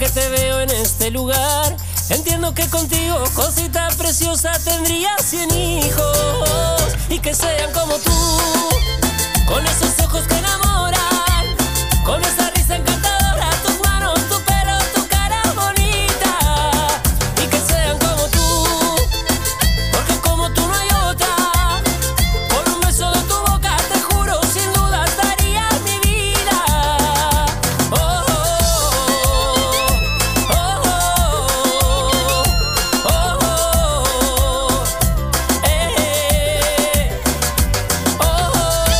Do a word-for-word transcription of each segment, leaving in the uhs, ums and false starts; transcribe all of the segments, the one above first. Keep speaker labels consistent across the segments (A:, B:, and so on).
A: que te veo en este lugar, entiendo que contigo, cosita preciosa, tendría cien hijos y que sean como tú, con esos ojos que enamoran, con esa risa encantadora, tus manos, tu pelo, tu cara bonita, y que sean como tú, porque como tú no hay otra. Por un beso de tu boca, te juro, sin duda daría mi vida. Oh, oh, oh, oh, oh, oh, oh, eh, oh, oh,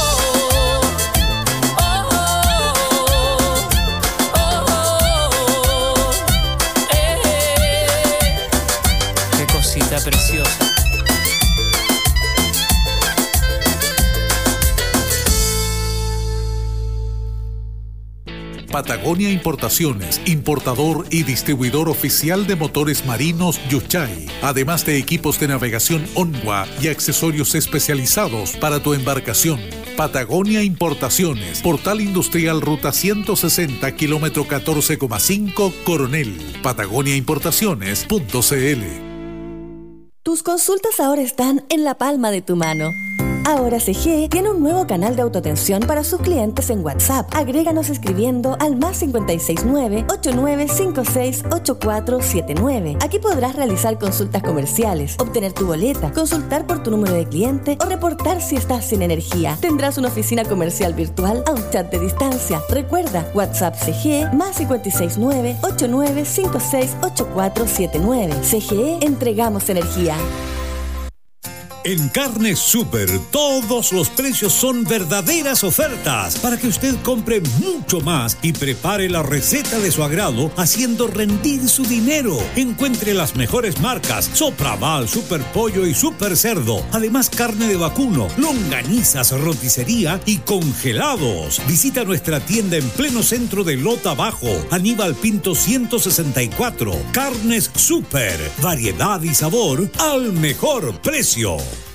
A: qué cosita preciosa.
B: Patagonia Importaciones, importador y distribuidor oficial de motores marinos Yuchay, además de equipos de navegación Onwa y accesorios especializados para tu embarcación. Patagonia Importaciones, Portal Industrial Ruta ciento sesenta, kilómetro catorce coma cinco, Coronel. Patagonia Importaciones punto c l.
C: Tus consultas ahora están en la palma de tu mano. Ahora C G tiene un nuevo canal de autoatención para sus clientes en WhatsApp. Agréganos escribiendo al más cinco seis nueve, ocho nueve cinco seis, ocho cuatro siete nueve. Aquí podrás realizar consultas comerciales, obtener tu boleta, consultar por tu número de cliente o reportar si estás sin energía. Tendrás una oficina comercial virtual a un chat de distancia. Recuerda, WhatsApp C G más cinco seis nueve, ocho nueve cinco seis, ocho cuatro siete nueve. C G E, entregamos energía.
D: En Carnes Super, todos los precios son verdaderas ofertas para que usted compre mucho más y prepare la receta de su agrado, haciendo rendir su dinero. Encuentre las mejores marcas: Sopraval, Super Pollo y Super Cerdo. Además, carne de vacuno, longanizas, roticería y congelados. Visita nuestra tienda en pleno centro de Lota Bajo, Aníbal Pinto ciento sesenta y cuatro. Carnes Super, variedad y sabor al mejor precio.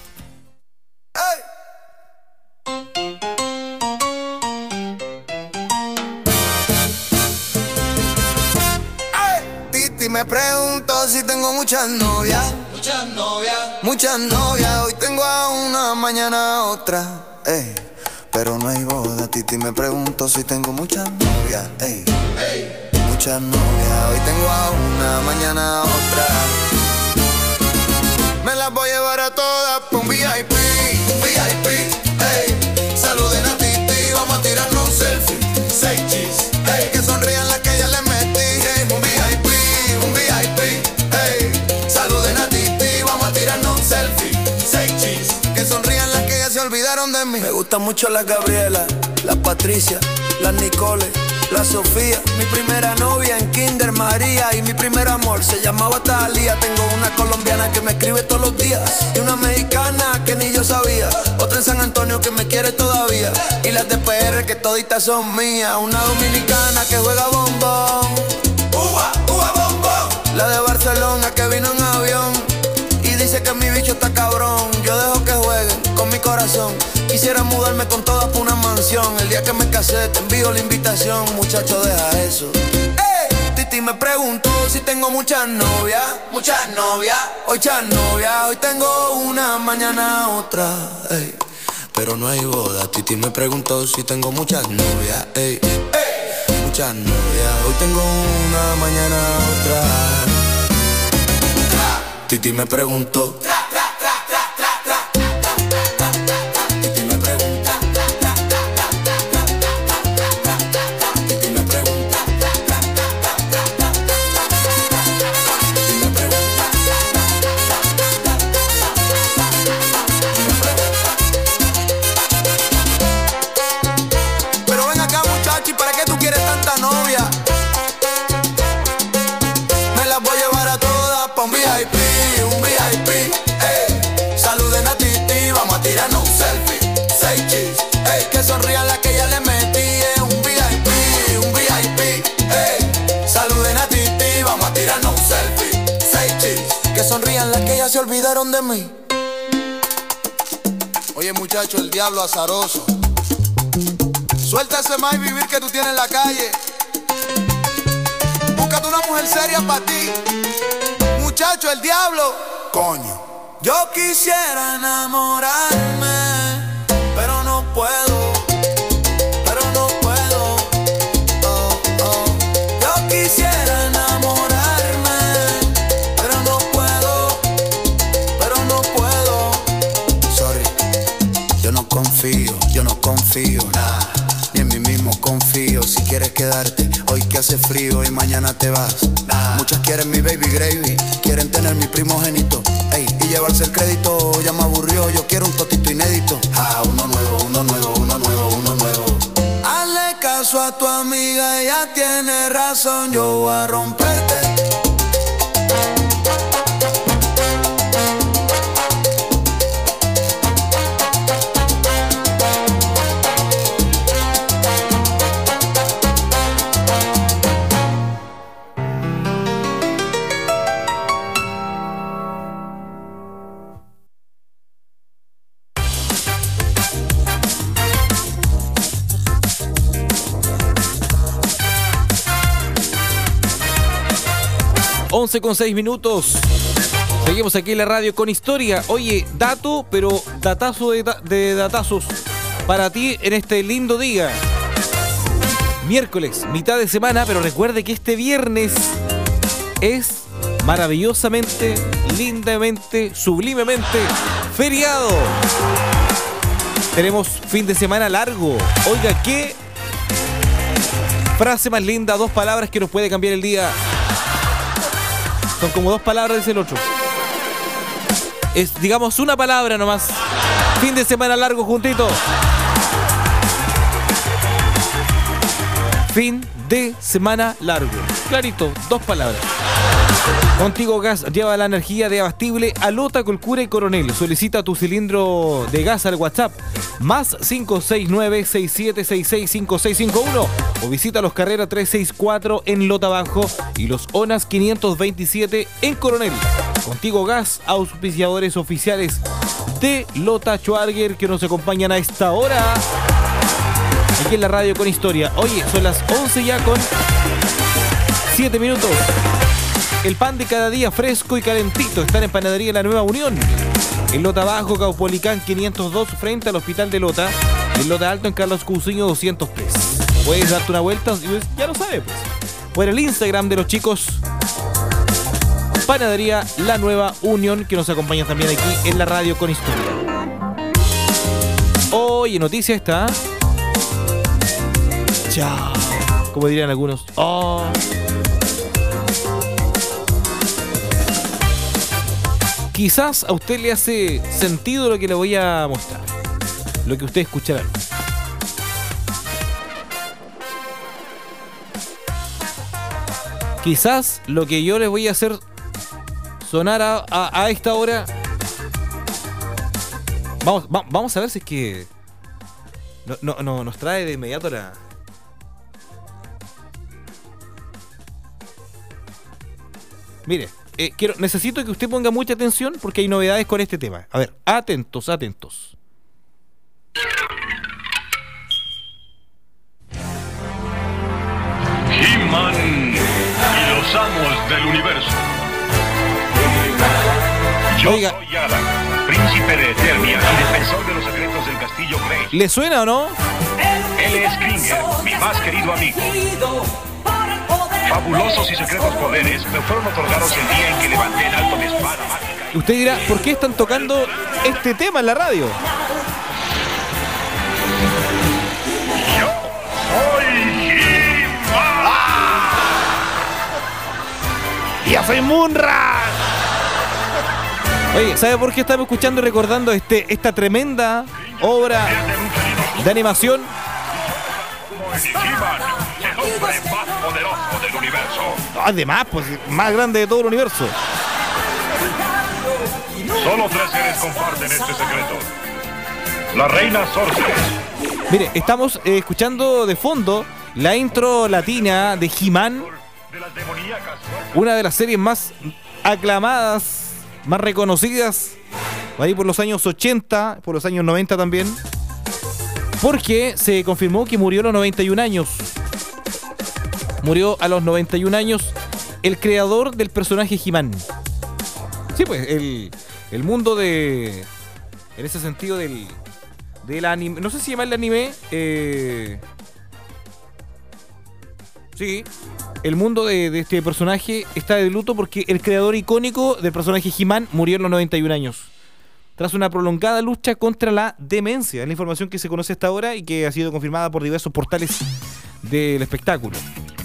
E: Me pregunto si tengo muchas novias, muchas novias, muchas novias. Hoy tengo a una, mañana a otra, ey. Pero no hay boda, Titi. Me pregunto si tengo muchas novias, ey. Ey. Muchas novias. Hoy tengo a una, mañana a otra. Me las voy a llevar a todas pa' un V I P, un V I P, ey. Saluden a Titi, vamos a tirarnos un selfie. Seis chis, ey. Que sonrían las que ya les metí, ey. Un V I P. Olvidaron de mí. Me gustan mucho las Gabriela, las Patricia, las Nicole, la Sofía. Mi primera novia en Kinder María. Y mi primer amor se llamaba Talía. Tengo una colombiana que me escribe todos los días, y una mexicana que ni yo sabía. Otra en San Antonio que me quiere todavía. Y las de P R que toditas son mías. Una dominicana que juega bombón, uva, uva bombón. La de Barcelona que vino en avión y dice que mi bicho está cabrón. Yo dejo que jueguen con mi corazón. Quisiera mudarme con todas por una mansión. El día que me casé te envío la invitación. Muchacho, deja eso. ¡Ey! Titi me preguntó si tengo muchas novias. Muchas novias. Hoy muchas novias. Hoy tengo una, mañana otra. Ey. Pero no hay boda. Titi me preguntó si tengo muchas novias. Ey. Ey. Muchas novias. Hoy tengo una, mañana otra. Titi me preguntó. Sonrían las que ya le metí en un V I P, un V I P, ey. Saluden a Titi, vamos a tirarnos un selfie. Seis chis, que sonrían las que ya se olvidaron de mí. Oye muchacho, el diablo azaroso. Suelta ese más y vivir que tú tienes en la calle. Búscate una mujer seria para ti. Muchacho, el diablo. Coño. Yo quisiera enamorarme, pero no puedo. Pero no puedo. Oh, oh. Yo quisiera enamorarme, pero no puedo. Pero no puedo. Sorry. Yo no confío, yo no confío. Nah. Ni en mí mismo confío. Si quieres quedarte, hoy que hace frío y mañana te vas. Nah. Muchas quieren mi baby gravy, quieren tener mi primogénito, ey, y llevarse el crédito. Ya me aburrió, yo quiero un totito inédito. Ah, uno nuevo, uno nuevo, uno nuevo, uno nuevo. Hazle caso a tu amiga, ella tiene razón, yo voy a romperte.
F: once con seis minutos. Seguimos aquí en la radio con historia. Oye, dato, pero datazo de, de datazos para ti en este lindo día. Miércoles, mitad de semana, pero recuerde que este viernes es maravillosamente, lindamente, sublimemente feriado. Tenemos fin de semana largo. Oiga, qué frase más linda, dos palabras que nos puede cambiar el día. Son como dos palabras, dice el otro. Es, digamos, una palabra nomás. Fin de semana largo juntito. Fin de semana largo. Clarito, dos palabras. Contigo Gas lleva la energía de abastible a Lota, Colcura y Coronel. Solicita tu cilindro de gas al WhatsApp más cinco seis nueve, seis siete seis seis, cinco seis cinco uno o visita los Carrera trescientos sesenta y cuatro en Lota Bajo y los Onas quinientos veintisiete en Coronel. Contigo Gas, auspiciadores oficiales de Lota Schwager que nos acompañan a esta hora aquí en la radio con historia. Oye, son las once ya con siete minutos. El pan de cada día fresco y calentito está en Panadería La Nueva Unión. En Lota Bajo, Caupolicán quinientos dos frente al Hospital de Lota. En Lota Alto, en Carlos Cousiño doscientos tres. Puedes darte una vuelta, ya lo sabes, pues. Por el Instagram de los chicos Panadería La Nueva Unión, que nos acompaña también aquí en la radio con historia. Oye, noticia esta. Chao. Como dirían algunos. Oh. Quizás a usted le hace sentido lo que le voy a mostrar, lo que usted escuchará. Quizás lo que yo les voy a hacer sonar a, a, a esta hora. Vamos, va, vamos a ver si es que no, no, no nos trae de inmediato la. Mire. Eh, quiero, necesito que usted ponga mucha atención porque hay novedades con este tema. A ver, atentos, atentos.
G: He-Man y los amos del universo. Yo
F: Oiga.
G: soy Adam, príncipe de Eternia y defensor de los secretos del castillo Grey.
F: ¿Le suena o no?
G: Él es Kringer, mi más querido amigo. Fabulosos y secretos poderes me fueron otorgados el día en que levanté en alto mi espada mágica.
F: Usted dirá, ¿por qué están tocando este tema en la radio?
G: Yo soy He-Man.
F: ¡Ya soy Munra! Oye, ¿sabe por qué estamos escuchando y recordando este, esta tremenda obra de animación?
G: He-Man, el hombre más poderoso del universo.
F: Además, pues, más grande de todo el universo.
G: Solo tres seres comparten este secreto. La reina Sorceress.
F: Mire, estamos eh, escuchando de fondo la intro latina de He-Man, una de las series más aclamadas, más reconocidas, ahí por los años ochenta, por los años noventa también, porque se confirmó que murió a los noventa y un años. Murió a los noventa y un años el creador del personaje He-Man. Sí, pues, el, el mundo de... En ese sentido del... del anime... No sé si llamarle anime... Eh, sí... El mundo de, de este personaje está de luto porque el creador icónico del personaje He-Man murió a los noventa y un años. Tras una prolongada lucha contra la demencia. Es la información que se conoce hasta ahora y que ha sido confirmada por diversos portales del espectáculo.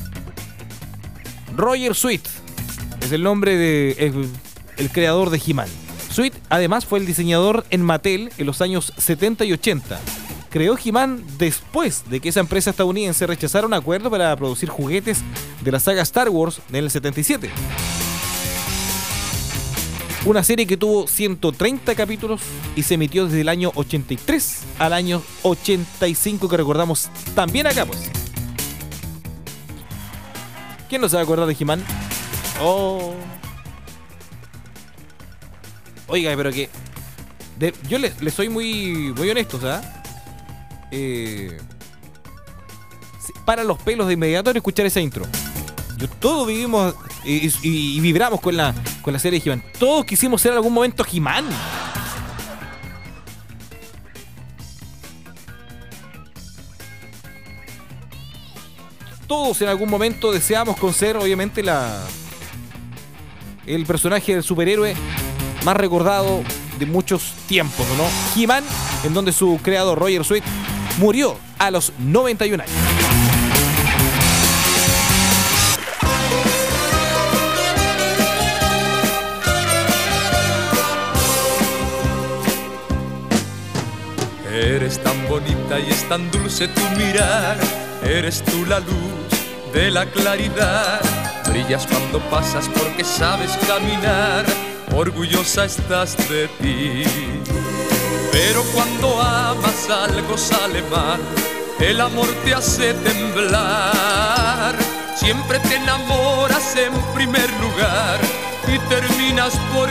F: Roger Sweet es el nombre de el, el creador de He-Man. Sweet además fue el diseñador en Mattel en los años setenta y ochenta. Creó He-Man después de que esa empresa estadounidense rechazara un acuerdo para producir juguetes de la saga Star Wars en el setenta y siete. Una serie que tuvo ciento treinta capítulos y se emitió desde el año ochenta y tres al año ochenta y cinco, que recordamos también acá, pues. ¿Quién no se va a acordar de He-Man? Oh. Oiga, pero que... de, yo le, le soy muy, muy honesto, ¿sabes? Eh, para los pelos de inmediato en escuchar esa intro. Yo, todos vivimos y, y, y vibramos con la, con la serie de He-Man. Todos quisimos ser en algún momento He-Man. Todos en algún momento deseamos con ser, obviamente, la el personaje del superhéroe más recordado de muchos tiempos, ¿no? He-Man, en donde su creador Roger Sweet murió a los noventa y un años.
H: Eres tan bonita y es tan dulce tu mirar, eres tú la luz de la claridad, brillas cuando pasas porque sabes caminar, orgullosa estás de ti. Pero cuando amas algo sale mal, el amor te hace temblar. Siempre te enamoras en primer lugar y terminas por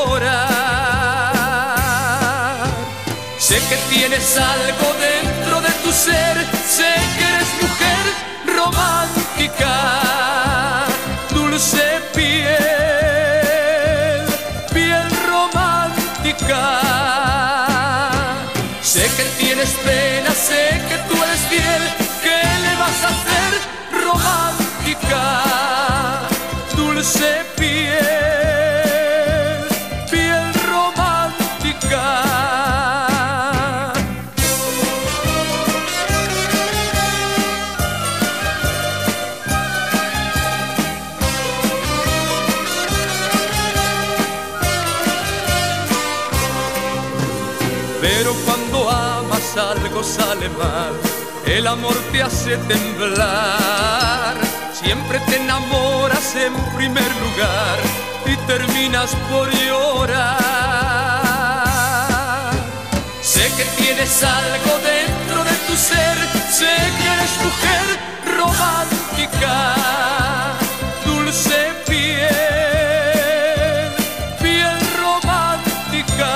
H: llorar. Sé que tienes algo dentro de tu ser, sé que eres mujer romántica, dulce piel, piel romántica. Sé que tienes pena, sé que tú eres fiel, ¿qué le vas a hacer? Romántica, dulce piel, piel romántica. Pero cuando amas algo sale mal, el amor te hace temblar. Siempre te enamoras en primer lugar y terminas por llorar. Sé que tienes algo dentro de tu ser, sé que eres mujer romántica, dulce piel, piel romántica.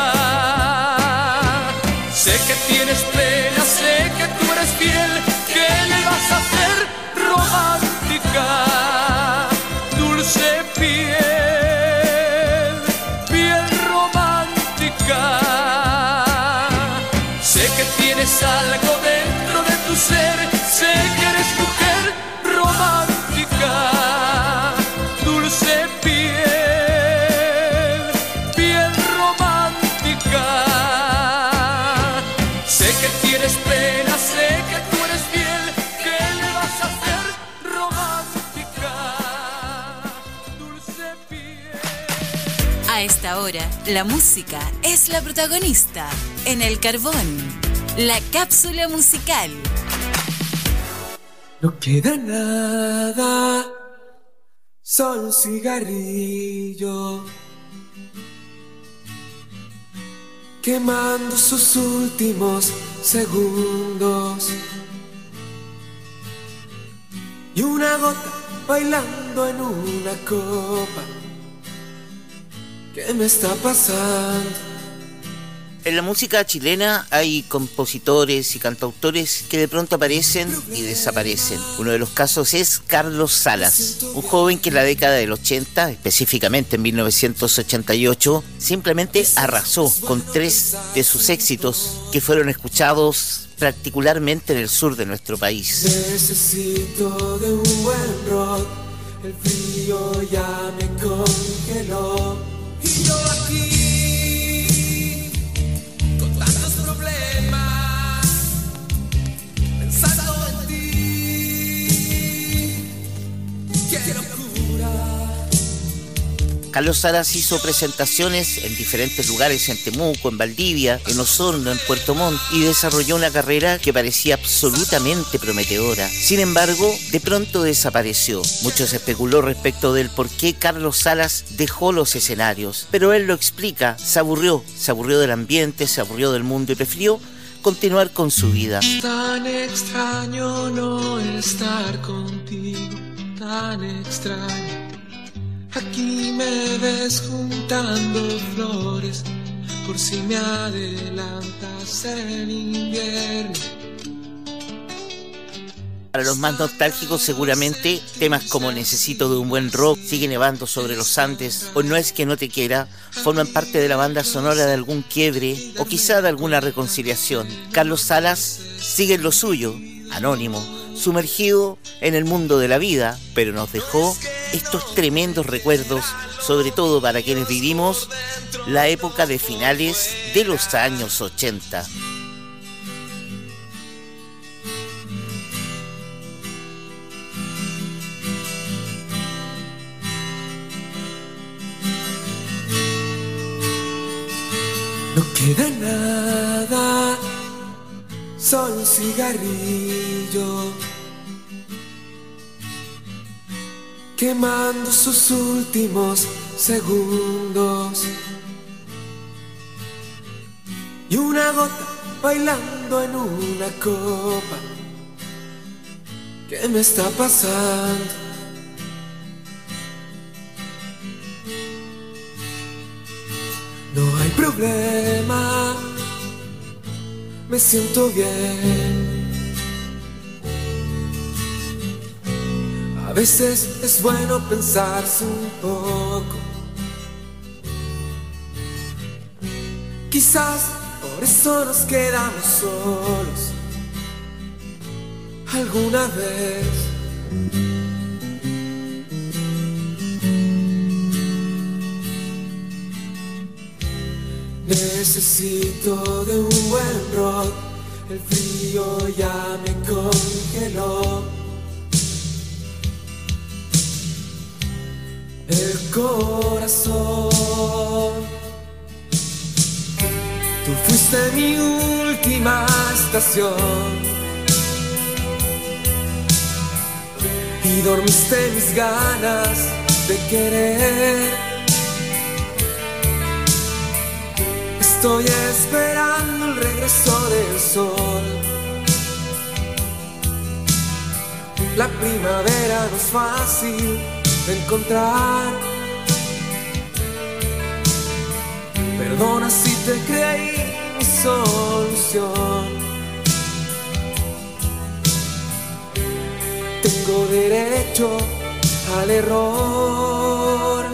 H: Sé que tienes pena, sé que tú eres fiel, ¿qué le vas a hacer? Romántica, dulce piel, piel romántica. Sé que tienes algo dentro de tu ser, sé que eres mujer romántica, dulce piel, piel romántica. Sé que tienes pena, sé que tú eres fiel, ¿qué le vas a hacer? Romántica, dulce piel.
I: A esta hora, la música es la protagonista en El Carbón, la cápsula musical.
J: No queda nada, solo un cigarrillo, quemando sus últimos segundos, y una gota bailando en una copa. ¿Qué me está pasando?
K: En la música chilena hay compositores y cantautores que de pronto aparecen y desaparecen. Uno de los casos es Carlos Salas, un joven que en la década del ochenta, específicamente en mil novecientos ochenta y ocho, simplemente arrasó con tres de sus éxitos que fueron escuchados particularmente en el sur de nuestro país.
J: Necesito de un buen rock, el frío ya me congeló y yo aquí
K: Carlos Salas hizo presentaciones en diferentes lugares, en Temuco, en Valdivia, en Osorno, en Puerto Montt, y desarrolló una carrera que parecía absolutamente prometedora. Sin embargo, de pronto desapareció. Mucho se especuló respecto del por qué Carlos Salas dejó los escenarios, pero él lo explica: se aburrió, se aburrió del ambiente, se aburrió del mundo y prefirió continuar con su vida.
J: Tan extraño no estar contigo, tan extraño. Aquí me ves juntando flores por si me adelantas en invierno.
K: Para los más nostálgicos, seguramente temas como Necesito de un buen rock, Sigue nevando sobre los Andes o No es que no te quiera forman parte de la banda sonora de algún quiebre o quizá de alguna reconciliación. Carlos Salas sigue en lo suyo, anónimo, sumergido en el mundo de la vida, pero nos dejó estos tremendos recuerdos, sobre todo para quienes vivimos la época de finales de los años ochenta.
J: No queda nada, solo un cigarrillo quemando sus últimos segundos y una gota bailando en una copa. ¿Qué me está pasando? No hay problema, me siento bien. A veces es bueno pensarse un poco. Quizás por eso nos quedamos solos alguna vez. Necesito de un buen rock, el frío ya me congeló. El corazón, tú fuiste mi última estación y dormiste mis ganas de querer. Estoy esperando el regreso del sol. La primavera no es fácil de encontrar. Perdona si te creí mi solución. Tengo derecho al error.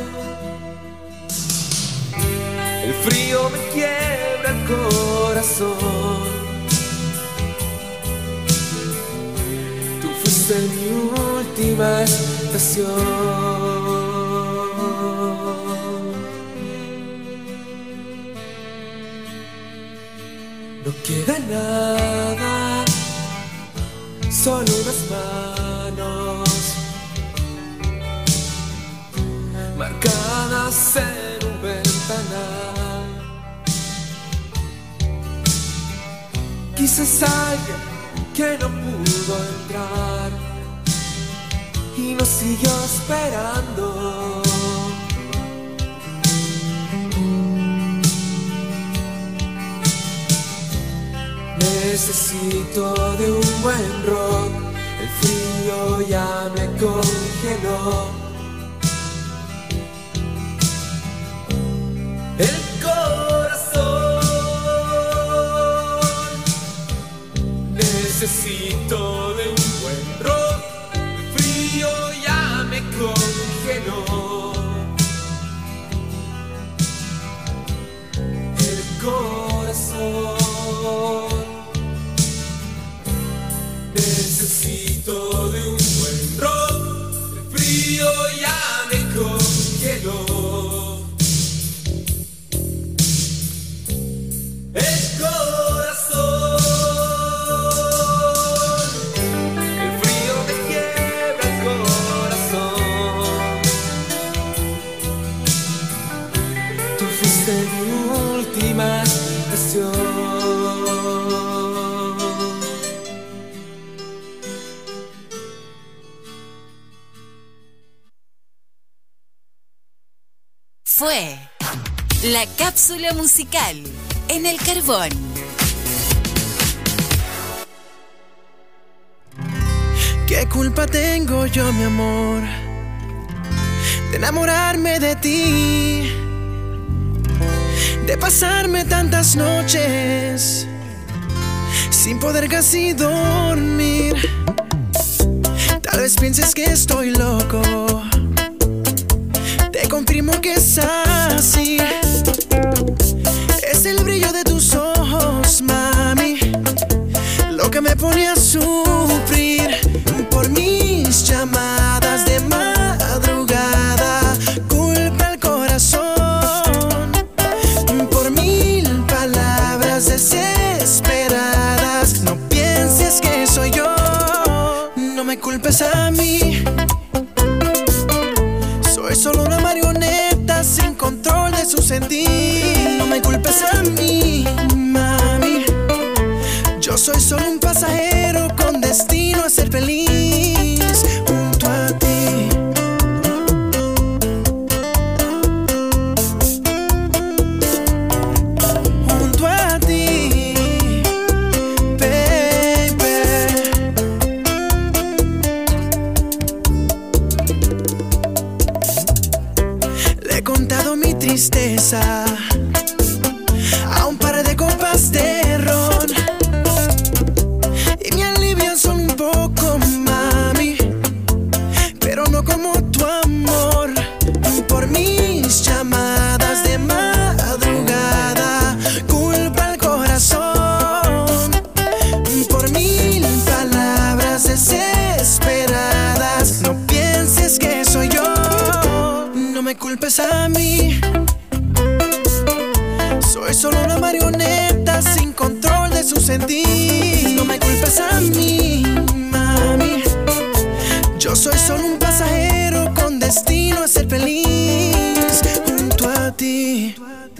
J: El frío me quiebra el corazón. Tú fuiste mi última estación. No queda nada, solo unas manos marcadas en un ventanal. Quizás alguien que no pudo entrar y nos siguió esperando. Necesito de un buen rock, el frío ya me congeló. El corazón, pasión.
I: Fue la cápsula musical en el Carbón.
L: ¿Qué culpa tengo yo, mi amor, de enamorarme de ti, de pasarme tantas noches sin poder casi dormir? Tal vez pienses que estoy loco, te confirmo que es así. Es el brillo de tus ojos, mami, lo que me pone a sufrir. Por mis llamadas de madrugada, culpa al corazón. Por mil palabras desesperadas, no pienses que soy yo. No me culpes a mí, soy solo una marioneta sin control de su sentir. No me culpes a mí, mami, yo soy solo un pasajero con destino a ser feliz junto a ti. Junto a ti, baby. Le he contado mi tristeza a un par de copas de ron, y me alivian solo un poco, mami, pero no como tu amor. Por mis llamadas de madrugada, culpa al corazón. Por mil palabras desesperadas, no pienses que soy yo. No me culpes a mí, soy solo una marioneta sin control de su sentir. No me culpes a mí, mami, yo soy solo un pasajero con destino a ser feliz junto a ti.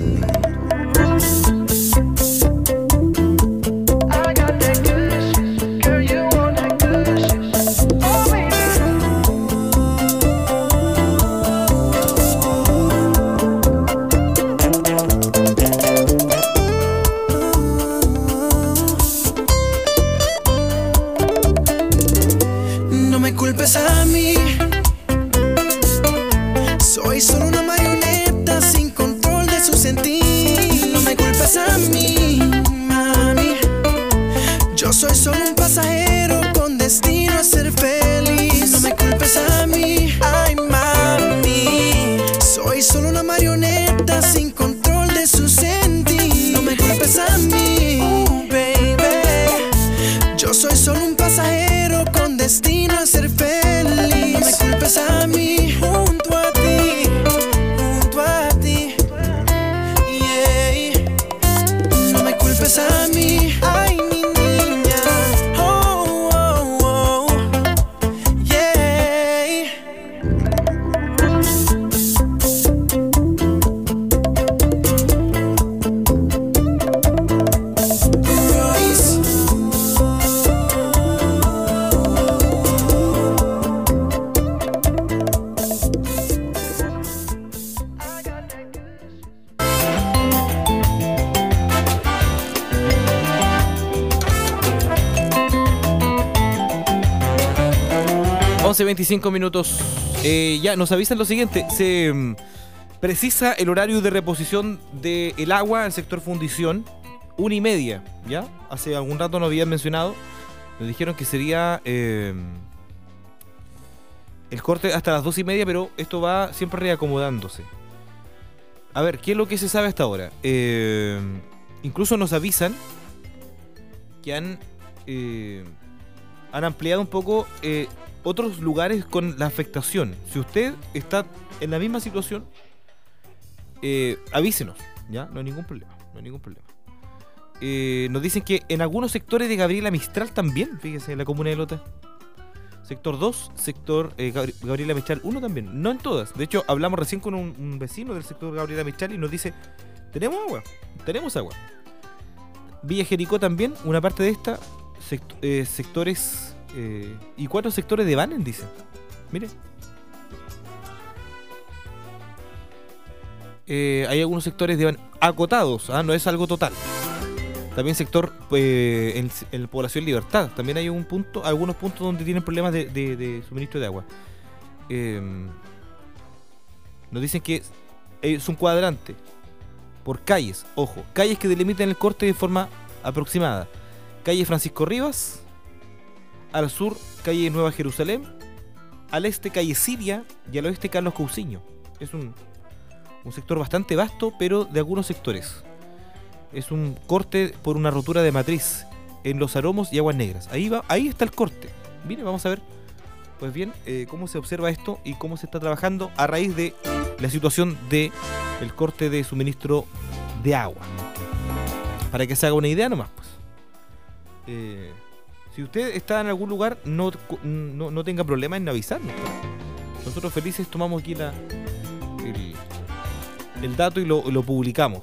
L: No me culpes a mí, soy solo una marioneta sin control de su sentir. No me culpes a mí, mami, yo soy solo un pasajero con destino a ser feliz. No me culpes a mí, ay mami, soy solo una marioneta sin control de su sentir. No me culpes a mí, baby, yo soy solo un pasajero con destino a ser feliz. No me culpes a mí, junto a ti, junto a ti, yeah. No me culpes a mí, ay mi niña, oh, oh, oh, yeah. Royce.
F: once veinticinco minutos. Eh, ya nos avisan lo siguiente. Se mm, precisa el horario de reposición del agua al sector fundición. Una y media, ¿ya? Hace algún rato nos habían mencionado. Nos dijeron que sería eh, el corte hasta las dos y media, pero esto va siempre reacomodándose. A ver, ¿qué es lo que se sabe hasta ahora? Eh, incluso nos avisan que han, eh, han ampliado un poco eh, otros lugares con la afectación. Si usted está en la misma situación, eh, avísenos, ¿ya? No hay ningún problema, no hay ningún problema. Eh, nos dicen que en algunos sectores de Gabriela Mistral también, fíjese, en la comuna de Lota. Sector dos, sector eh, Gabri- Gabriela Mistral uno también, no en todas. De hecho, hablamos recién con un, un vecino del sector Gabriela Mistral y nos dice, tenemos agua, tenemos agua. Villa Jericó también, una parte de esta, sect- eh, sectores eh, y cuatro sectores de Banen, dicen. Mire. Eh, hay algunos sectores de Banen acotados, ¿ah? No es algo total. También sector eh, en, en la población Libertad, también hay un punto, algunos puntos donde tienen problemas de, de, de suministro de agua. Eh, nos dicen que es, es un cuadrante por calles, ojo, calles que delimitan el corte de forma aproximada. Calle Francisco Rivas, al sur calle Nueva Jerusalén, al este calle Siria y al oeste Carlos Cousiño. Es un, un sector bastante vasto, pero de algunos sectores. Es un corte por una rotura de matriz en Los Aromos y Aguas Negras. Ahí va, ahí está el corte. Mire, vamos a ver, pues bien, eh, cómo se observa esto y cómo se está trabajando a raíz de la situación de el corte de suministro de agua. Para que se haga una idea nomás, pues. Eh, si usted está en algún lugar, no, no, no tenga problema en avisarnos. Nosotros felices tomamos aquí la, el, el dato y lo, lo publicamos.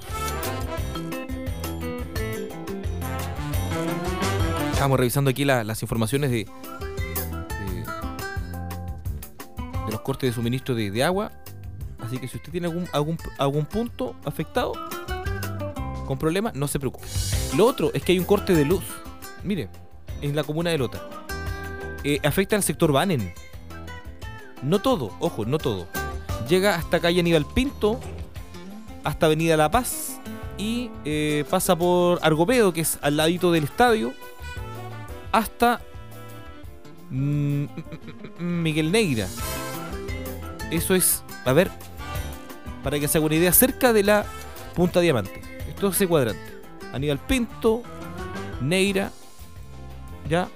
F: Estamos revisando aquí la, las informaciones de, de, de los cortes de suministro de, de agua. Así que si usted tiene algún, algún, algún punto afectado con problemas, no se preocupe. Lo otro es que hay un corte de luz. Mire, en la comuna de Lota. Eh, afecta al sector Banen. No todo, ojo, no todo. Llega hasta calle Aníbal Pinto, hasta Avenida La Paz y eh, pasa por Argopedo, que es al ladito del estadio, hasta mm, Miguel Neira. Eso es, a ver, para que se haga una idea, cerca de la Punta Diamante. Esto es ese cuadrante. Aníbal Pinto, Neira, ya,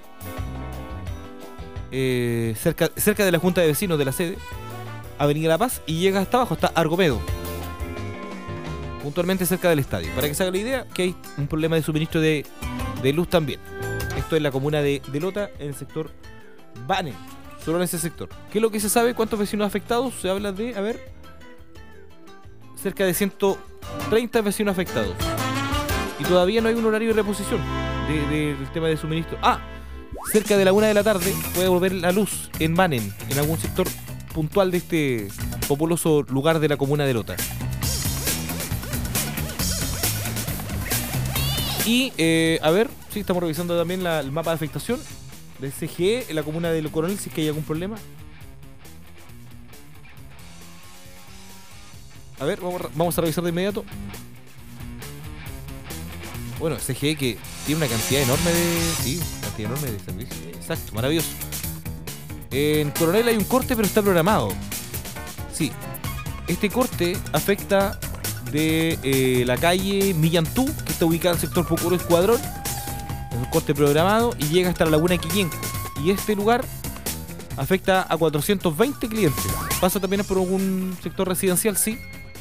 F: eh, cerca, cerca de la Junta de Vecinos de la sede, Avenida La Paz, y llega hasta abajo, hasta Argomedo, puntualmente cerca del estadio. Para que se haga la idea que hay un problema de suministro de, de luz también. Esto es la comuna de, de Lota, en el sector Banen, solo en ese sector. ¿Qué es lo que se sabe? ¿Cuántos vecinos afectados? Se habla de, a ver, cerca de ciento treinta vecinos afectados. Y todavía no hay un horario de reposición de, de, del tema de suministro. Ah, cerca de la una de la tarde puede volver la luz en Banen, en algún sector puntual de este populoso lugar de la comuna de Lota. Y, eh, a ver, sí, estamos revisando también la, el mapa de afectación del C G E en la comuna de Lo Coronel, si es que hay algún problema. A ver, vamos, vamos a revisar de inmediato. Bueno, C G E que tiene una cantidad enorme de... Sí, una cantidad enorme de servicios. Exacto, maravilloso. En Coronel hay un corte, pero está programado. Sí, este corte afecta de eh, la calle Millantú, que está ubicada en el sector Pucuro Escuadrón. Es un corte programado y llega hasta la Laguna Quillenco. Y este lugar afecta a cuatrocientos veinte clientes. Pasa también por algún sector residencial, sí.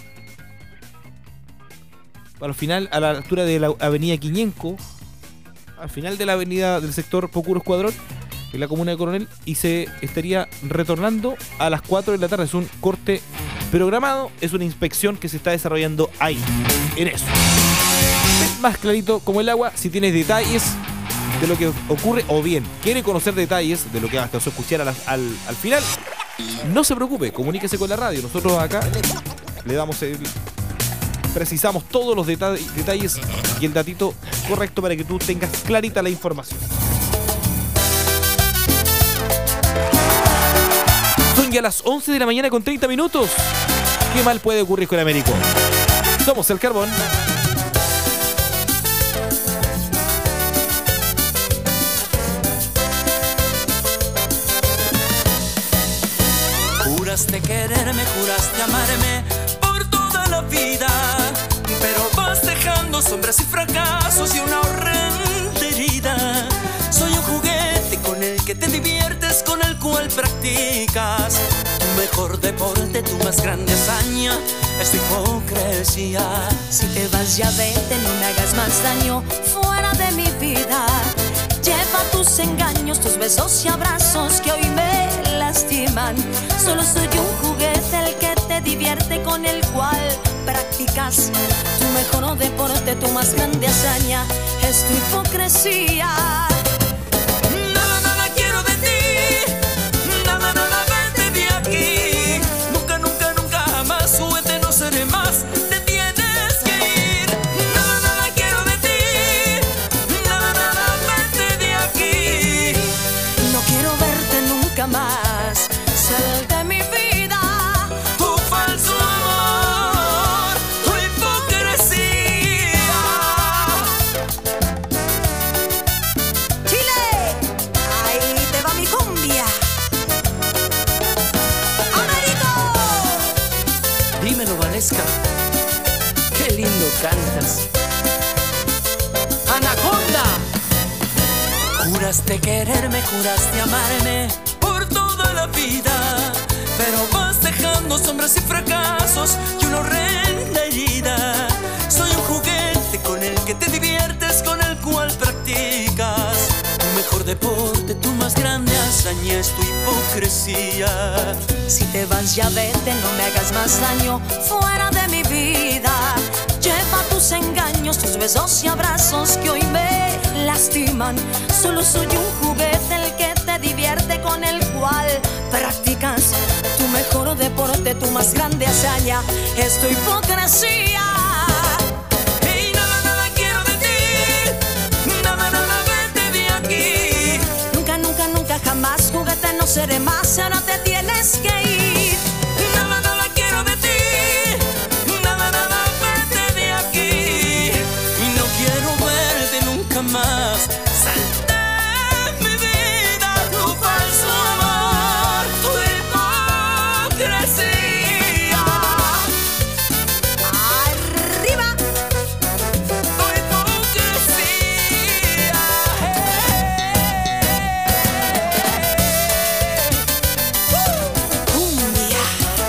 F: Al final, a la altura de la avenida Quillenco, al final de la avenida del sector Pucuro Escuadrón, en la comuna de Coronel, y se estaría retornando a las cuatro de la tarde. Es un corte programado, es una inspección que se está desarrollando ahí, en eso. Más clarito como el agua. Si tienes detalles de lo que ocurre, o bien quiere conocer detalles de lo que alcanzó a escuchar al, al, al final, no se preocupe, comuníquese con la radio. Nosotros acá le damos el, precisamos todos los deta- detalles y el datito correcto para que tú tengas clarita la información. Son ya las once de la mañana con treinta minutos. ¿Qué mal puede ocurrir con Américo? Somos el Carbón.
M: Juraste quererme, juraste amarme por toda la vida, pero vas dejando sombras y fracasos y una horrenda herida. Soy un juguete con el que te diviertes, con el cual practicas tu mejor deporte, tu más grande hazaña es tu hipocresía.
N: Si te vas ya vete, no me hagas más daño fuera de mi vida. Lleva tus engaños, tus besos y abrazos que hoy me lastiman. Solo soy un juguete el que te divierte, con el cual practicas tu mejor deporte, tu más grande hazaña es tu hipocresía.
M: Nada, nada quiero de ti, nada, nada vete de aquí. Nunca, nunca, nunca jamás, juguete no seré más. Te tienes que ir. Nada, nada quiero de ti, nada, nada vete de aquí.
N: No quiero verte nunca más. Sal de mi vida.
M: Tu falso amor, tu hipocresía.
N: Chile, ahí te va mi cumbia. Américo.
A: Dímelo, Valesca. Qué lindo cantas. Anaconda.
M: Juraste quererme, juraste amarme por toda la vida, pero vas dejando sombras y fracasos y una horrenda herida. Soy un juguete con el que te diviertes, con el cual practicas tu mejor deporte, tu más grande hazaña es tu hipocresía.
N: Si te vas ya vete, no me hagas más daño fuera de mi vida. Lleva tus engaños, tus besos y abrazos que hoy me lastiman. Solo soy un juguete el que te divierte, con el cual practicas tu mejor deporte, tu más grande hazaña es tu hipocresía.
M: Hey, nada, nada quiero de ti, nada, nada vete de aquí.
N: Nunca, nunca, nunca jamás, juguete no seré más, ahora te tienes que ir.
M: Nada, nada quiero de ti, nada, nada vete de aquí. Y no quiero verte nunca más. Sal de mi vida, tu falso amor, tu hipocresía.
N: Arriba.
M: Tu hipocresía.
N: Cumbia.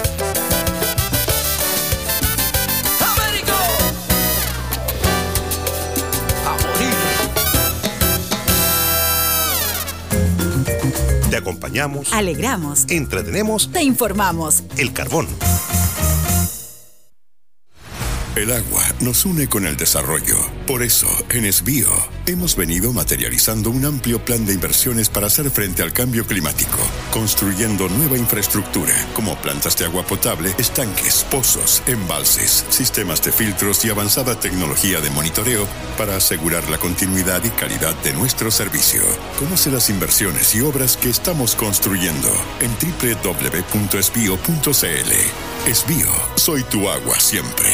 M: Américo. A morir.
O: Te acompañamos,
I: Alegramos,
O: entretenemos.
I: te informamos.
O: El Carbón.
P: El agua nos une con el desarrollo. Por eso, en Esbío, hemos venido materializando un amplio plan de inversiones para hacer frente al cambio climático, construyendo nueva infraestructura, como plantas de agua potable, estanques, pozos, embalses, sistemas de filtros y avanzada tecnología de monitoreo para asegurar la continuidad y calidad de nuestro servicio. Conoce las inversiones y obras que estamos construyendo en doble u doble u doble u punto esbío punto c l. Esbío, soy tu agua siempre.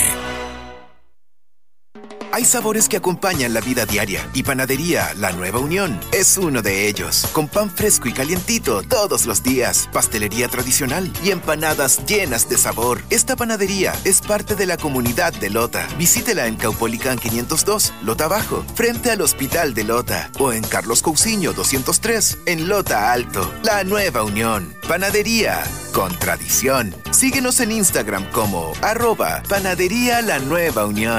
Q: Hay sabores que acompañan la vida diaria y Panadería La Nueva Unión es uno de ellos. Con pan fresco y calientito todos los días, pastelería tradicional y empanadas llenas de sabor. Esta panadería es parte de la comunidad de Lota. Visítela en Caupolicán quinientos dos, Lota Bajo, frente al Hospital de Lota, o en Carlos Cousiño doscientos tres, en Lota Alto. La Nueva Unión, panadería con tradición. Síguenos en Instagram como arroba Panadería La Nueva Unión.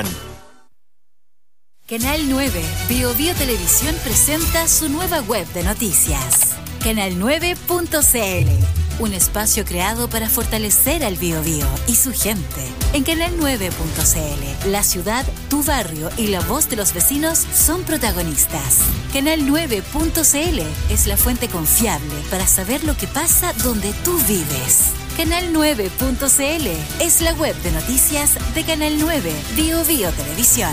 I: Canal nueve, Bio Bio Televisión presenta su nueva web de noticias. canal nueve punto c l, un espacio creado para fortalecer al Bio Bio y su gente. En canal nueve punto c l, la ciudad, tu barrio y la voz de los vecinos son protagonistas. canal nueve punto c l es la fuente confiable para saber lo que pasa donde tú vives. canal nueve punto c l es la web de noticias de Canal nueve, Bio Bio Televisión.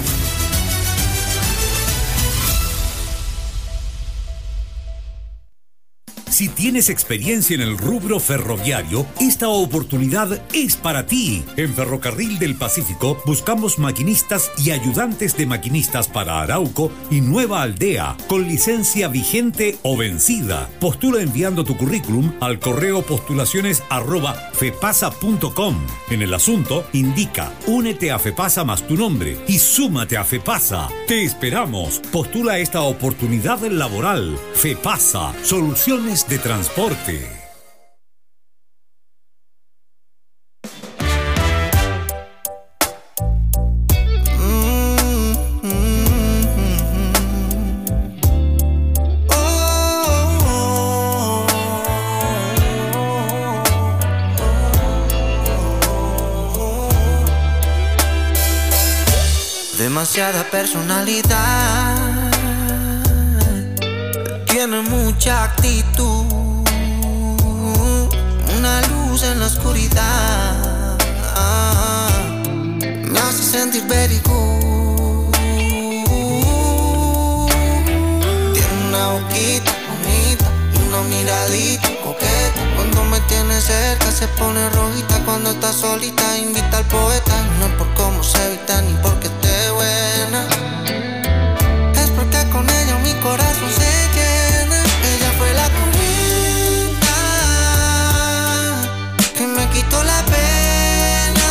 D: Si tienes experiencia en el rubro ferroviario, esta oportunidad es para ti. En Ferrocarril del Pacífico buscamos maquinistas y ayudantes de maquinistas para Arauco y Nueva Aldea, con licencia vigente o vencida. Postula enviando tu currículum al correo postulaciones arroba fepasa punto com. En el asunto, indica únete a Fepasa más tu nombre y súmate a Fepasa. Te esperamos. Postula esta oportunidad laboral. Fepasa, soluciones de transporte.
R: demasiada personalidad, tiene mucha actitud, una luz en la oscuridad, me hace sentir very good. Tiene una boquita bonita y una miradita coqueta. Cuando me tiene cerca se pone rojita. Cuando está solita invita al poeta. Y no es por cómo se evita ni porque esté buena, es porque con ella mi corazón se llena. Ella fue la curita que me quitó la pena.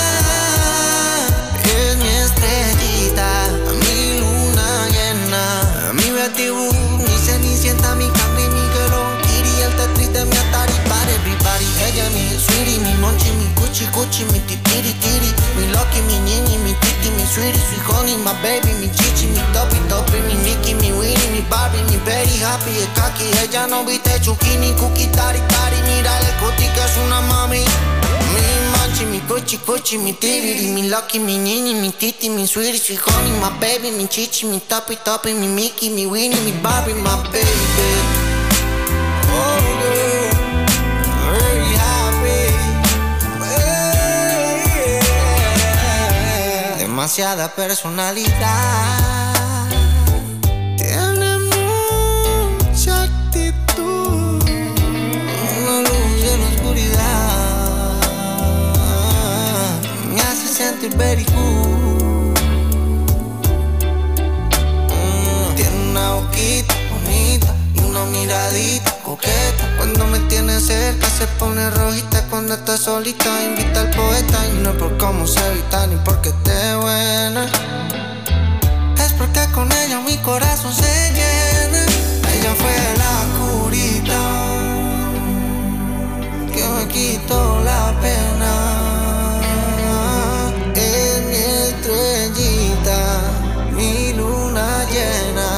R: Es mi estrellita, mi luna llena, mi Betty Boo, mi Cenicienta, mi Candy, mi Girl Kitty, el Tetris de mi Atari para everybody. Ella mi sweetie, mi Monchi, mi Cuchi Cuchi, mi Titiri Tiri, mi Lucky, mi Nini, mi Titi, mi Sweetie, Sweet Honey, my baby, mi Chichi, mi Topi Topi, mi Mickey, mi Winnie, mi Barbie, mi Very Happy, el Kaki. Ella no viste Chucky ni Cookie, Tari Tari, mira el cuti que es una mami. Mi Monchi, mi Cuchi Cuchi, mi Tiri, mi Lucky, mi Nini, mi Titi, mi Sweetie, Sweet Honey, my baby, mi Chichi, mi Topi Topi, mi Mickey, mi Winnie, mi Barbie, my baby. Oh girl, very happy. Yeah. Demasiada personalidad, tiene mucha actitud, una luz en la oscuridad, me hace sentir very good. Mm, tiene una boquita bonita y una miradita coqueta. Cuando me tiene cerca se pone rojita. Cuando está solita invita al poeta. Y no es por cómo se evita ni porque esté buena, es porque con ella mi corazón se llena. Ella fue la curita que me quitó la pena. Es mi estrellita, mi luna llena.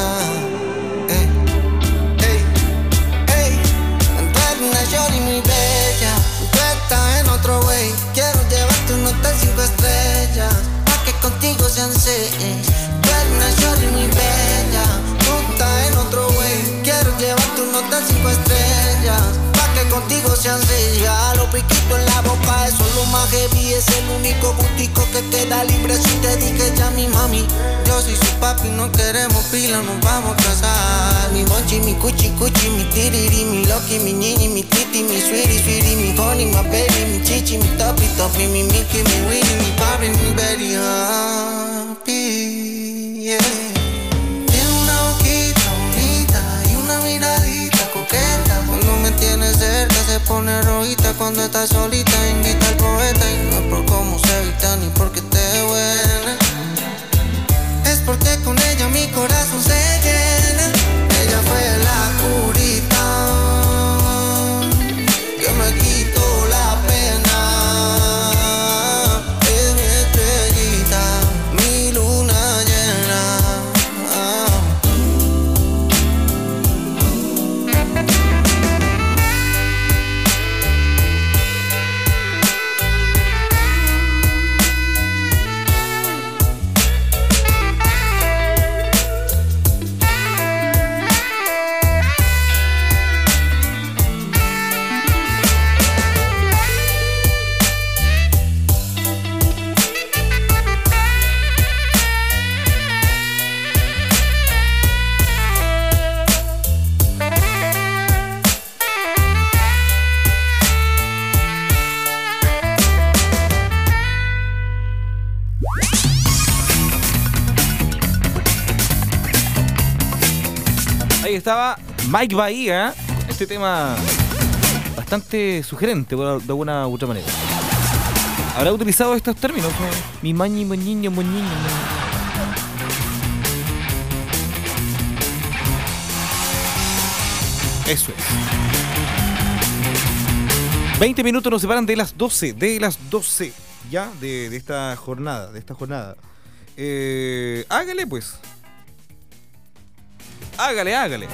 R: Shorty muy bella, tú estás en otro way. Quiero llevarte un hotel cinco estrellas, pa' que contigo sean seis. Tú eres una shorty muy bella, tú estás en otro way. Quiero llevarte un hotel cinco estrellas, pa' que contigo sean seis. Ya los piquitos en la boca, eso es lo más heavy. Es el único butico que queda libre si te dije ya mi mami. Yo soy su papi, no queremos pila, nos vamos a casar. Mi Monchi, mi Cuchi Cuchi, mi Tiriri, mi Lucky, mi Nini, mi Titi, mi Sweetie Sweetie, mi Honey, my baby, mi Chichi, mi Topi Topi, mi Mickey, mi Winnie, mi Barbie, mi Very Happy, yeah. Tiene una boquita bonita y una miradita coqueta. Cuando me tiene cerca se pone rojita. Cuando está solita invita al poeta. Y no es por cómo se evita ni porque esté buena, es porque con ella mi corazón se llena. Ella fue la curita que me quitó la pena. Es mi estrellita, mi luna llena.
F: Ahí estaba Mike Bahía, este tema bastante sugerente de alguna u otra manera. ¿Habrá utilizado estos términos? Mi mañi, moñiño, moñiño. Eso es. veinte minutos nos separan de las doce, de las doce ya de, de esta jornada, de esta jornada. Eh, hágale pues. Hágale, hágale.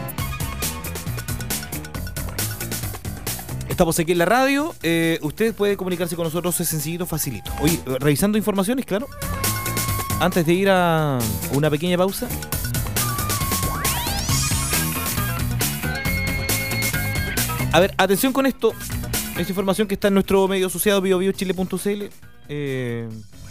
F: Estamos aquí en la radio. Eh, usted puede comunicarse con nosotros, es sencillito, facilito. Oye, revisando informaciones, claro. antes de ir a una pequeña pausa. A ver, atención con esto. Esta información que está en nuestro medio asociado bio bio chile punto c l. Eh,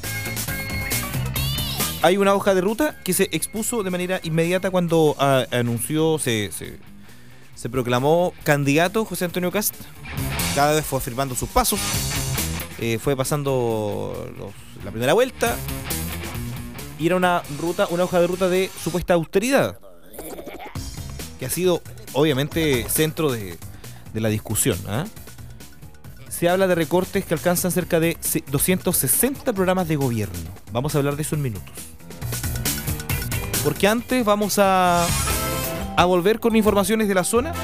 F: hay una hoja de ruta que se expuso de manera inmediata cuando a, anunció, se, se, se proclamó candidato José Antonio Kast. Cada vez fue firmando sus pasos. Eh, fue pasando los, la primera vuelta. Y era una ruta, una hoja de ruta de supuesta austeridad. Que ha sido, obviamente, centro de, de la discusión, ¿eh? Se habla de recortes que alcanzan cerca de doscientos sesenta programas de gobierno. Vamos a hablar de eso en minutos. Porque antes vamos a, a volver con informaciones de la zona.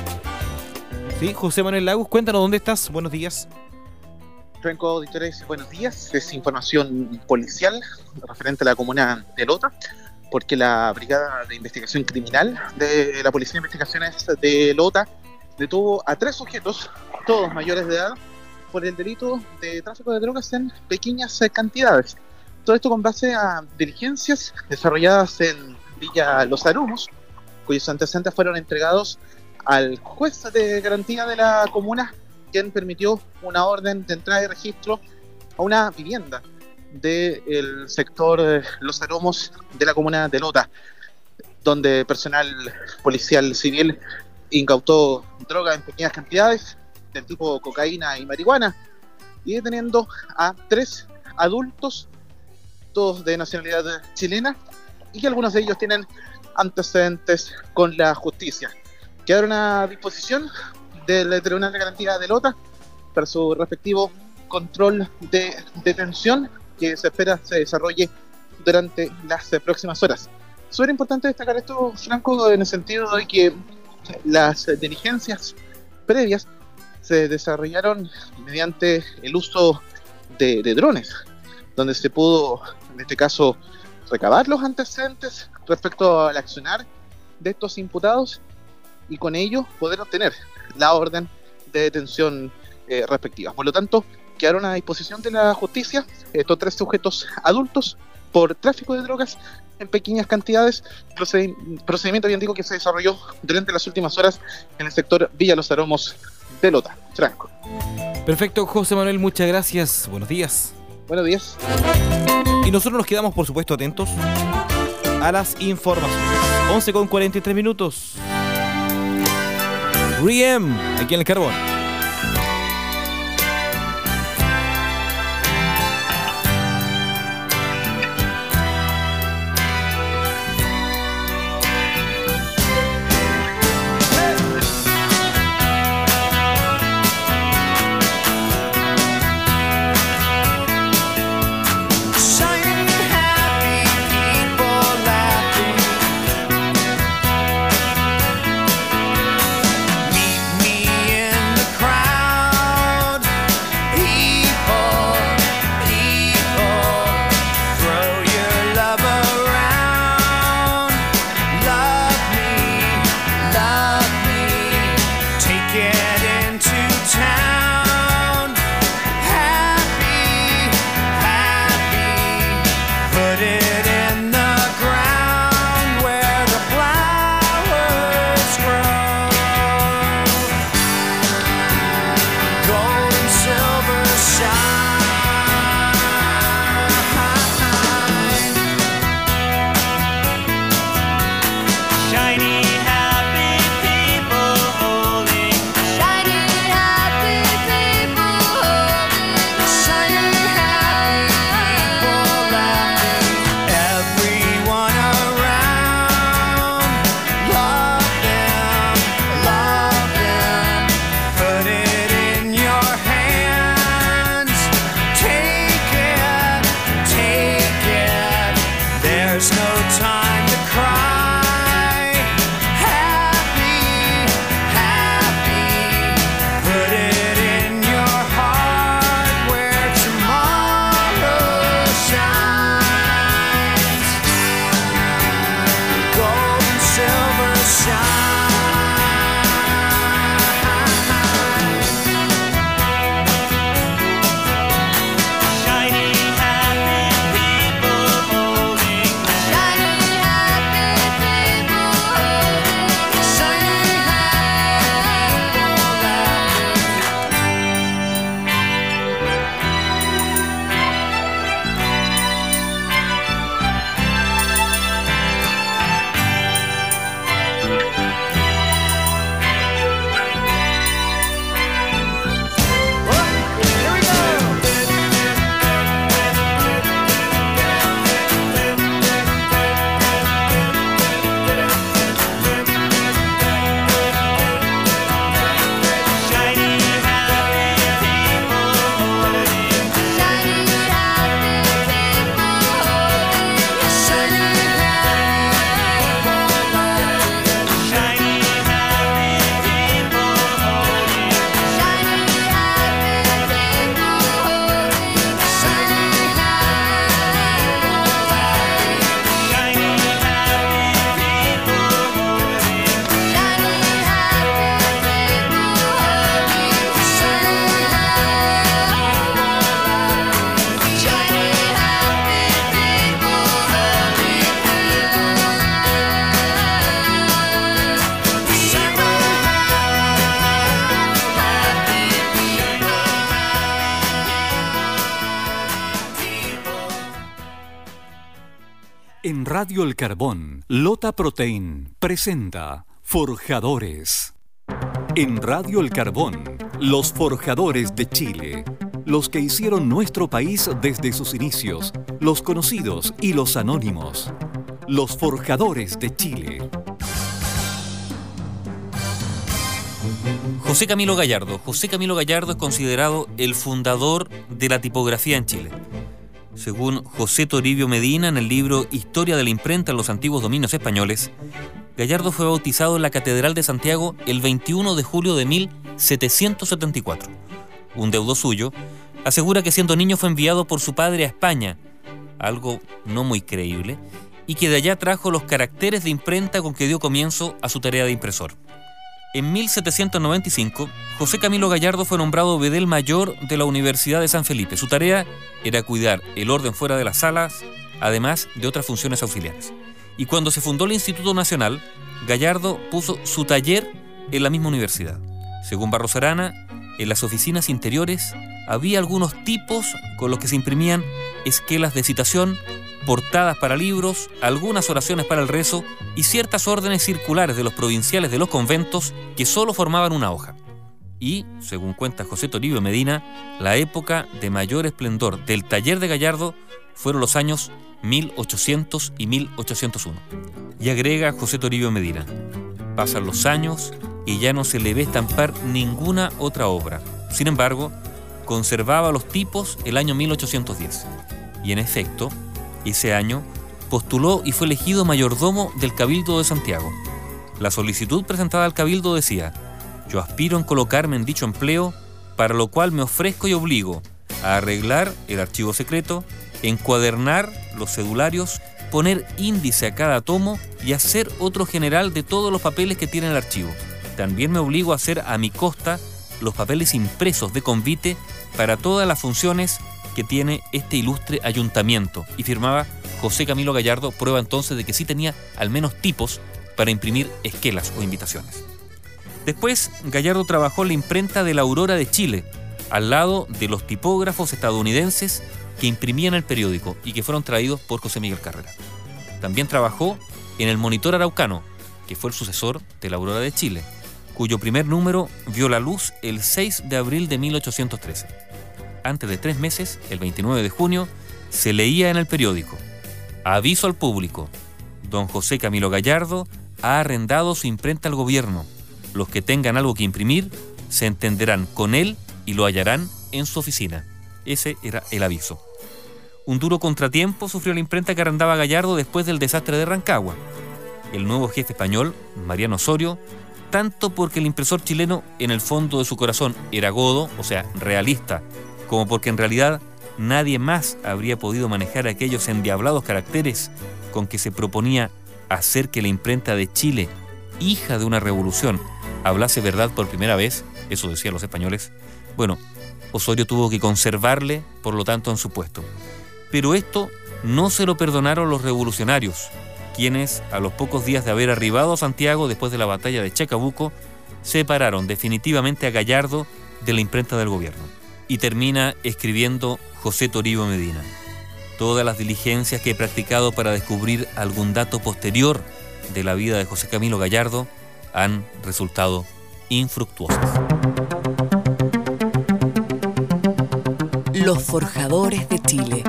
F: Sí, José Manuel Lagos, cuéntanos dónde estás. Buenos días.
S: Renco Auditores, buenos días. Es información policial referente a la comuna de Lota, porque la Brigada de Investigación Criminal de la Policía de Investigaciones de Lota detuvo a tres sujetos, todos mayores de edad, por el delito de tráfico de drogas en pequeñas cantidades. Todo esto con base a diligencias desarrolladas en Villa Los Aromos, cuyos antecedentes fueron entregados al juez de garantía de la comuna, quien permitió una orden de entrada y registro a una vivienda del sector Los Aromos de la comuna de Lota, donde personal policial civil incautó droga en pequeñas cantidades del tipo cocaína y marihuana, y deteniendo a tres adultos, todos de nacionalidad chilena, y que algunos de ellos tienen antecedentes con la justicia. Quedaron a disposición del Tribunal de Garantía de Lota para su respectivo control de detención, que se espera se desarrolle durante las próximas horas. Súper importante destacar esto, Franco, en el sentido de que las diligencias previas se desarrollaron mediante el uso de, de drones, donde se pudo, en este caso, recabar los antecedentes respecto al accionar de estos imputados y con ello poder obtener la orden de detención eh, respectiva. Por lo tanto, quedaron a disposición de la justicia estos tres sujetos adultos por tráfico de drogas en pequeñas cantidades, proced- procedimiento bien digo que se desarrolló durante las últimas horas en el sector Villa Los Aromos de Lota. Franco.
F: Perfecto, José Manuel, muchas gracias. Buenos días.
S: Buenos días.
F: Y nosotros nos quedamos, por supuesto, atentos a las informaciones. once con cuarenta y tres minutos. R E M, aquí en el Carbón.
T: Radio El Carbón, Lota Protein presenta Forjadores. En Radio El Carbón, los forjadores de Chile. Los que hicieron nuestro país desde sus inicios, los conocidos y los anónimos. Los forjadores de Chile.
U: José Camilo Gallardo. José Camilo Gallardo es considerado el fundador de la tipografía en Chile. Según José Toribio Medina, en el libro Historia de la imprenta en los antiguos dominios españoles, Gallardo fue bautizado en la Catedral de Santiago el veintiuno de julio de mil setecientos setenta y cuatro. Un deudo suyo asegura que siendo niño fue enviado por su padre a España, algo no muy creíble, y que de allá trajo los caracteres de imprenta con que dio comienzo a su tarea de impresor. En mil setecientos noventa y cinco, José Camilo Gallardo fue nombrado bedel mayor de la Universidad de San Felipe. Su tarea era cuidar el orden fuera de las salas, además de otras funciones auxiliares. Y cuando se fundó el Instituto Nacional, Gallardo puso su taller en la misma universidad. Según Barros Arana, en las oficinas interiores había algunos tipos con los que se imprimían esquelas de citación, portadas para libros, algunas oraciones para el rezo y ciertas órdenes circulares de los provinciales de los conventos que solo formaban una hoja. Y, según cuenta José Toribio Medina, la época de mayor esplendor del taller de Gallardo fueron los años mil ochocientos y mil ochocientos uno. Y agrega José Toribio Medina: pasan los años y ya no se le ve estampar ninguna otra obra. Sin embargo, conservaba los tipos el año mil ochocientos diez. Y en efecto, ese año postuló y fue elegido mayordomo del Cabildo de Santiago. La solicitud presentada al Cabildo decía: yo aspiro en colocarme en dicho empleo, para lo cual me ofrezco y obligo a arreglar el archivo secreto, encuadernar los cedularios, poner índice a cada tomo y hacer otro general de todos los papeles que tiene el archivo. También me obligo a hacer a mi costa los papeles impresos de convite para todas las funciones que tiene este ilustre ayuntamiento. Y firmaba José Camilo Gallardo, prueba entonces de que sí tenía al menos tipos para imprimir esquelas o invitaciones. Después, Gallardo trabajó en la imprenta de la Aurora de Chile, al lado de los tipógrafos estadounidenses que imprimían el periódico y que fueron traídos por José Miguel Carrera. También trabajó en el Monitor Araucano, que fue el sucesor de la Aurora de Chile, cuyo primer número vio la luz el seis de abril de mil ochocientos trece. Antes de tres meses, el veintinueve de junio, se leía en el periódico: aviso al público, don José Camilo Gallardo ha arrendado su imprenta al gobierno. Los que tengan algo que imprimir se entenderán con él y lo hallarán en su oficina. Ese era el aviso. Un duro contratiempo sufrió la imprenta que arrendaba Gallardo después del desastre de Rancagua. El nuevo jefe español, Mariano Osorio, tanto porque el impresor chileno en el fondo de su corazón era godo, o sea, realista, como porque en realidad nadie más habría podido manejar aquellos endiablados caracteres con que se proponía hacer que la imprenta de Chile, hija de una revolución, hablase verdad por primera vez, eso decían los españoles. Bueno, Osorio tuvo que conservarle, por lo tanto, en su puesto. Pero esto no se lo perdonaron los revolucionarios, quienes, a los pocos días de haber arribado a Santiago después de la batalla de Chacabuco, separaron definitivamente a Gallardo de la imprenta del gobierno. Y termina escribiendo José Toribio Medina: todas las diligencias que he practicado para descubrir algún dato posterior de la vida de José Camilo Gallardo han resultado infructuosas.
V: Los forjadores de Chile.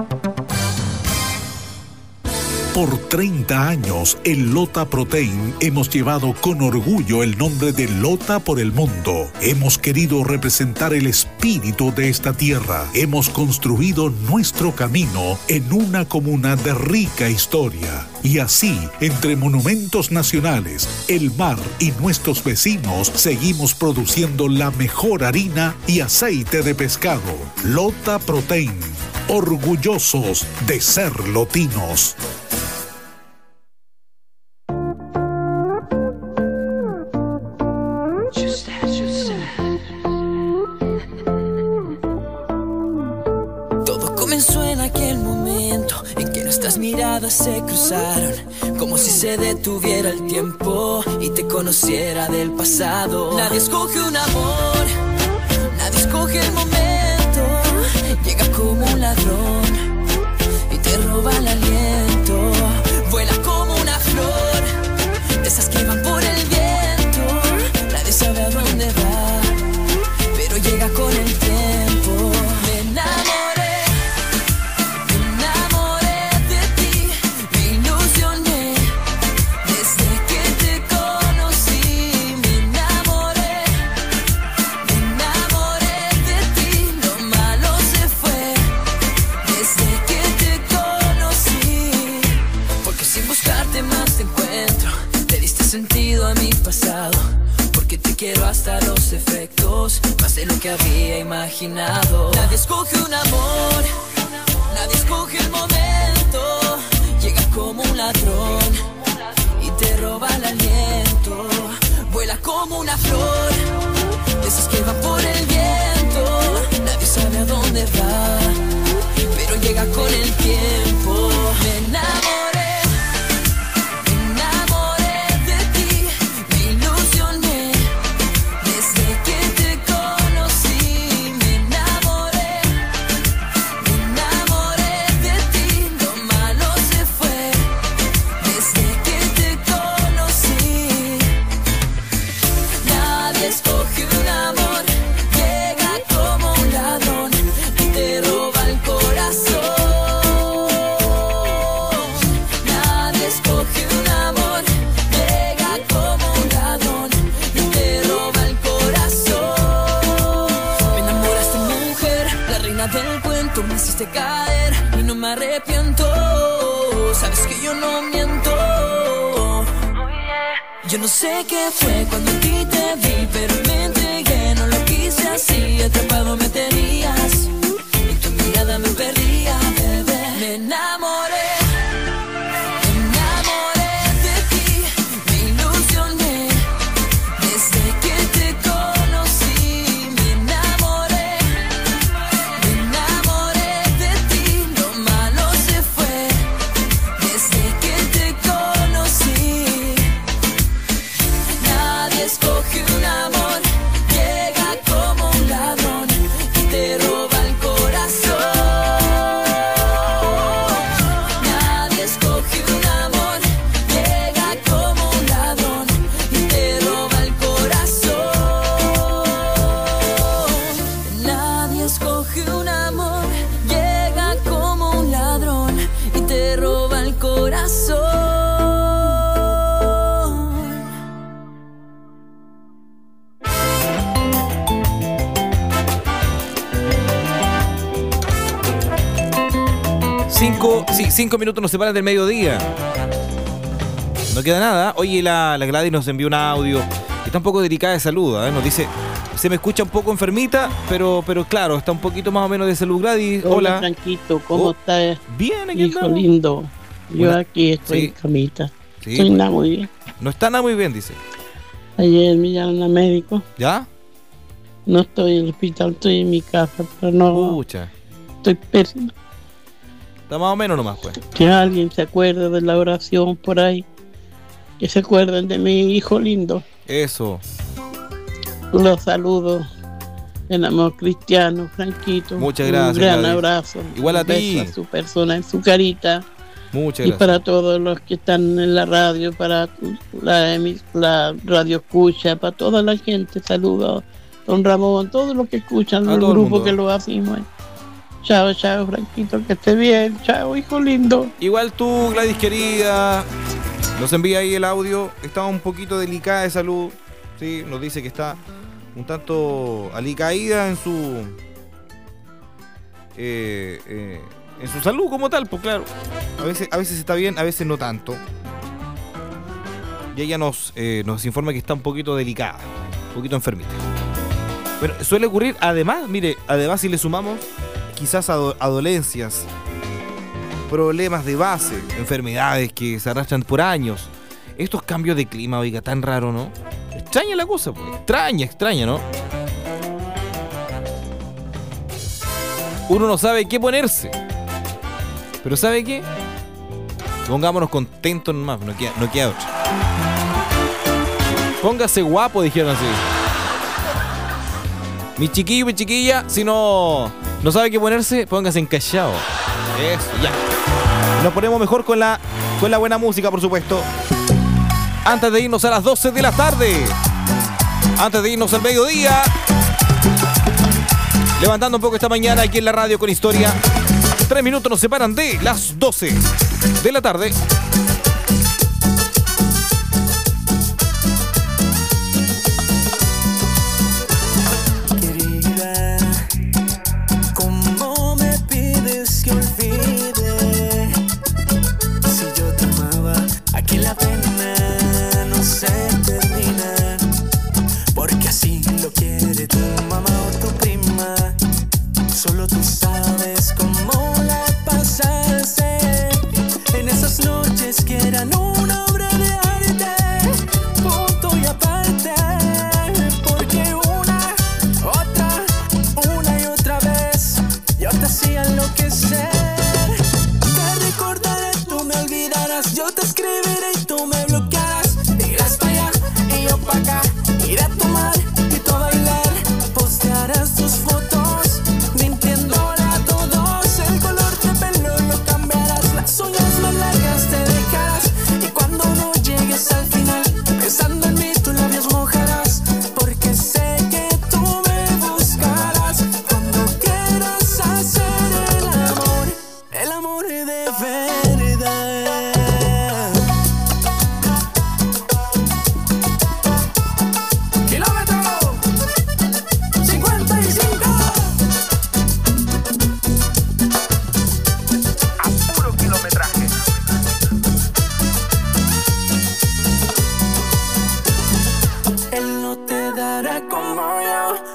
B: Por treinta años, en Lota Protein hemos llevado con orgullo el nombre de Lota por el mundo. Hemos querido representar el espíritu de esta tierra. Hemos construido nuestro camino en una comuna de rica historia. Y así, entre monumentos nacionales, el mar y nuestros vecinos, seguimos produciendo la mejor harina y aceite de pescado. Lota Protein, orgullosos de ser lotinos.
J: Miradas se cruzaron, como si se detuviera el tiempo y te conociera del pasado. Nadie escoge un amor, nadie escoge el momento. Llega como un ladrón y te roba el aliento. Vuela sentido a mi pasado, porque te quiero hasta los efectos, más de lo que había imaginado. Nadie escoge un amor, nadie escoge el momento. Llega como un ladrón y te roba el aliento. Vuela como una flor, de esas que van por el viento. Nadie sabe a dónde va, pero llega con el tiempo. Me enamoré, me enamoré de ti, me ilusioné desde que te conocí. Me enamoré, me enamoré de ti, lo malo se fue desde que te conocí. Nadie escoge un amor, llega como un ladrón y te roba el corazón. Nadie escoge un amor, llega como un ladrón y te roba el corazón. Me enamoraste, mujer, la reina del cuento, me hiciste caer y no me arrepiento. Sabes que yo no miento. Yo no sé qué fue cuando a ti te vi, pero me entregué, no lo quise así. Atrapado me tenías y tu mirada me perdía, bebé. Me enamoré, me enamoré de ti, me ilusioné desde que te conocí. Me enamoré, me enamoré de ti, lo malo se fue desde que te conocí. Nadie escoge un amor, llega como un ladrón y te roba el corazón. Nadie escoge un amor, llega como un ladrón y te roba el corazón. Nadie escoge un amor, llega como un ladrón y te roba el corazón.
F: Cinco, sí, cinco minutos nos separan del mediodía. No queda nada. Oye, la, la Gladys nos envió un audio que está un poco delicada de salud, ¿eh? Nos dice, se me escucha un poco enfermita, pero, pero claro, está un poquito más o menos de salud. Gladys, hola.
C: Hola, Franquito, ¿cómo
F: Oh,
C: estás?
F: Bien, aquí
C: Hijo
F: andamos.
C: lindo. Yo
F: Hola.
C: aquí estoy
F: Sí.
C: en camita.
F: Sí,
C: Estoy
F: pues.
C: nada muy bien.
F: No está nada muy bien, dice.
C: Ayer me llamaron a médico.
F: ¿Ya?
C: No estoy en el hospital, estoy en mi casa, pero no.
F: Pucha.
C: Estoy pésimo.
F: Está más o menos nomás, pues.
C: Que alguien se acuerde de la oración por ahí. Que se acuerden de mi hijo lindo.
F: Eso.
C: Los saludo. El amor cristiano, Franquito.
F: Muchas gracias,
C: Un gran
F: Gladys.
C: abrazo.
F: Igual a
C: Un beso
F: ti.
C: a su persona, en su carita.
F: Muchas
C: Y
F: gracias.
C: para todos los que están en la radio, para la, emis- la radio escucha, para toda la gente, saludos. Don Ramón, todos los que escuchan,
F: A
C: el
F: todo el
C: grupo
F: mundo.
C: que lo hacemos. Chao, chao, Franquito, que esté bien. Chao, hijo lindo.
F: Igual tú, Gladys querida, nos envía ahí el audio. Está un poquito delicada de salud. Sí, nos dice que está un tanto alicaída en su eh, eh, en su salud como tal, pues claro. A veces, a veces está bien, a veces no tanto. Y ella nos, eh, nos informa que está un poquito delicada, un poquito enfermita. Pero suele ocurrir, además, mire, además si le sumamos quizás ado- dolencias, problemas de base, enfermedades que se arrastran por años. Estos cambios de clima, oiga, tan raro, ¿no? Extraña la cosa, pues. Extraña, extraña, ¿no? Uno no sabe qué ponerse. Pero ¿sabe qué? Pongámonos contentos nomás, no queda, no queda otra. Póngase guapo, dijeron así. Mi chiquillo, mi chiquilla, si no, no sabe qué ponerse, póngase encallado. Eso, ya. Nos ponemos mejor con la, con la buena música, por supuesto. Antes de irnos a las doce de la tarde. Antes de irnos al mediodía. Levantando un poco esta mañana aquí en la radio con historia. Tres minutos nos separan de las doce de la tarde.
J: Querida, ¿cómo me pides que olvide? Si yo te amaba, aquí la pena no se
L: hará como yo.